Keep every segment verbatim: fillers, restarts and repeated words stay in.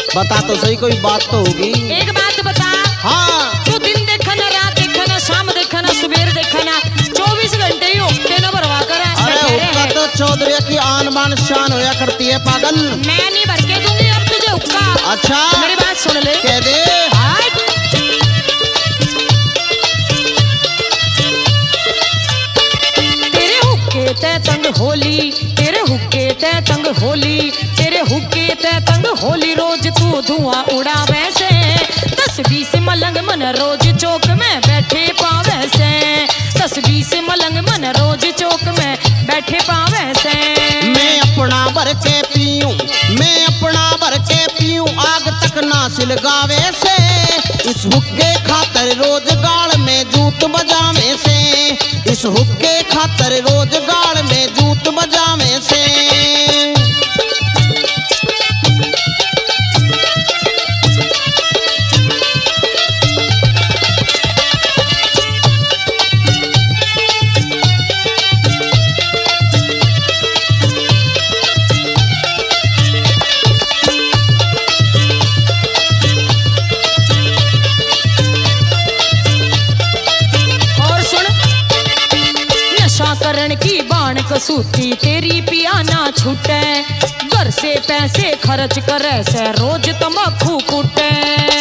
बता तो सही, कोई बात तो होगी। एक बात बता। हाँ। तू दिन देखा ना, रात देखा ना, शाम देखा ना, सुबेर देखा ना, चौबीस घंटे ही हुक्के न भरवा कर। अरे हुक्का तो चौधरी की आन बान शान होया करती है पागल। मैं नहीं भर के दूंगी अब तुझे हुक्का। अच्छा मेरी बात सुन ले। कह दे। तेरे हुक्के ते तंग होली, तेरे हुक्के ते तंग होली, तेरे हुक्के ते तंग होली, रोज तू धुआं उड़ावे से। दस बीस मलंग मन रोज चौक में बैठे पावे से। दस बीस मलंग मन रोज चौक में बैठे पावे से। मैं अपना भर के पीऊं, मैं अपना भर के पीऊं, आग तक ना सिलगावे से। इस हुक्के खातर रोज गाड़ में जूत बजावे से। इस हुक्के खातर रोज गाड़ में जूत बजावे से। करण की बाण कसूती तेरी पिया ना छूटे। घर से पैसे खर्च करे से रोज तंबाकू कूटे।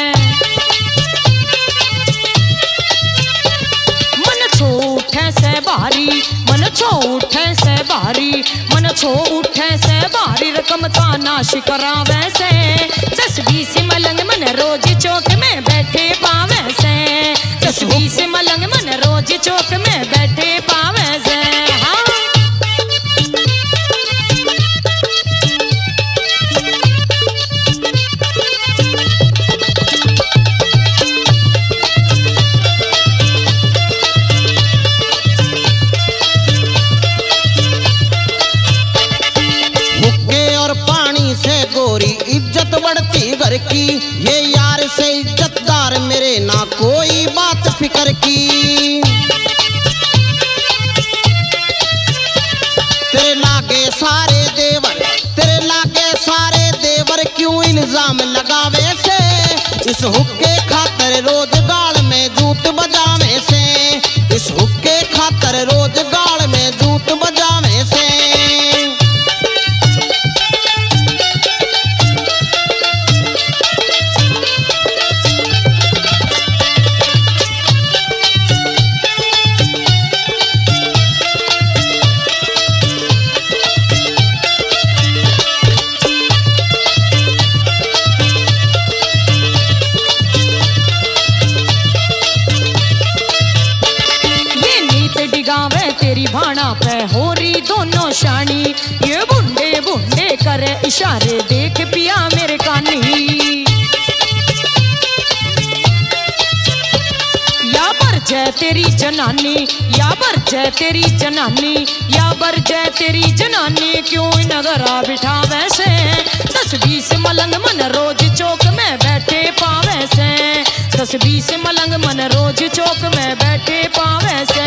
मन छो उठे से भारी, मन छो उठे से भारी, मन छो उठे से भारी, रकम का नाश करावे से। दस बीस मलंग मन रोज चौक में बैठे पावे से। दस बीस मलंग मन रोज चौक में बैठे पावे से। इज्जत बढ़ती घर की, ये यार से इज्जतदार मेरे, ना कोई बात फिकर की। तेरे लागे सारे देवर, तेरे लागे सारे देवर, क्यों इल्जाम लगावे से। इस हुक्के खातर रोज गाड़ में जूत बजावे से। इस हुक्के खातर रोज गाड़ में जूत बजावे से। तेरी भाणा पे होरी दोनों शानी, ये बुंडे बुंडे करे इशारे, देख पिया मेरे कानी। या बर जय तेरी जनानी, या बर जय तेरी जनानी, या बर जय तेरी जनानी, क्यों नगरा बिठावे से। दस बीस मलंग मन रोज चौक में बैठे पावे से। दस बीस मलंग मन रोज चौक में बैठे पावे से।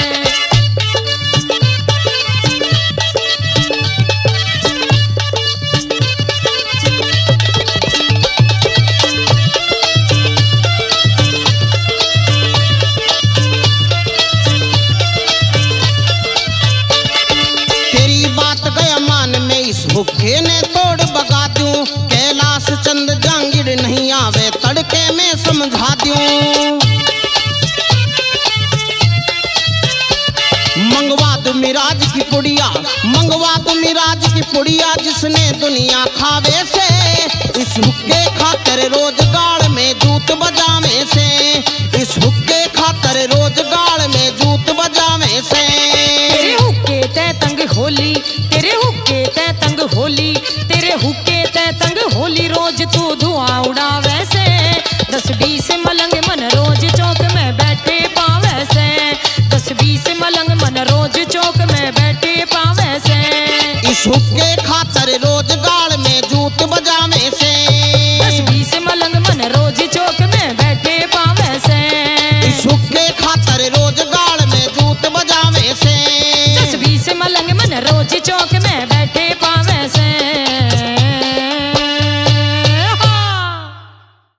हुक्के ने तोड़ बगा दूं, कैलाश चंद जांगिर नहीं आवे तड़के में समझा दूं। मंगवा दो मिराज की पुड़िया, मंगवा दो मिराज की पुड़िया, जिसने दुनिया खावे से। इस हुक्के खातर रोज गाड़ में जूत बजावे से। इस हुक्के खातर रोज गाड़ में जूत बजावे से। तेरे हुक्के ते तंग होली, तेरे हुक्के ते तंग होली, तेरे हुक्के ते तंग होली, रोज तू धुआं उड़ावे से। दस बीस मलंग मन रोज चौक में बैठे पावे से। दस बीस मलंग मन रोज चौक में बैठे पावे से। इस हुक्के खातर रोज गाड़ में जूत बजावे से। दस बीस मलंग मन रोज चौक में बैठे पावे से। इस हुक्के खातर रोज गाड़ में जूत बजावे से। दस बीस मलंग मन रोज चौक में बैठे